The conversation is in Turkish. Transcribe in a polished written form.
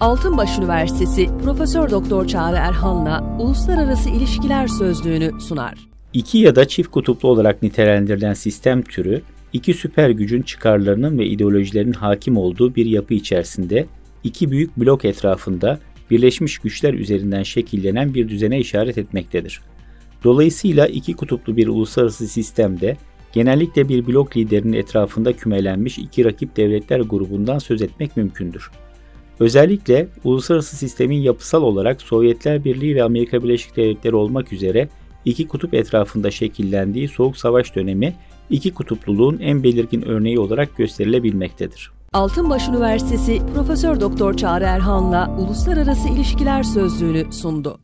Altınbaş Üniversitesi Profesör Doktor Çağrı Erhan'la Uluslararası İlişkiler Sözlüğü'nü sunar. İki ya da çift kutuplu olarak nitelendirilen sistem türü, iki süper gücün çıkarlarının ve ideolojilerinin hakim olduğu bir yapı içerisinde iki büyük blok etrafında birleşmiş güçler üzerinden şekillenen bir düzene işaret etmektedir. Dolayısıyla iki kutuplu bir uluslararası sistemde genellikle bir blok liderinin etrafında kümelenmiş iki rakip devletler grubundan söz etmek mümkündür. Özellikle uluslararası sistemin yapısal olarak Sovyetler Birliği ve Amerika Birleşik Devletleri olmak üzere iki kutup etrafında şekillendiği Soğuk Savaş dönemi iki kutupluluğun en belirgin örneği olarak gösterilebilmektedir. Altınbaş Üniversitesi Profesör Doktor Çağrı Erhan'la Uluslararası İlişkiler Sözlüğü'nü sundu.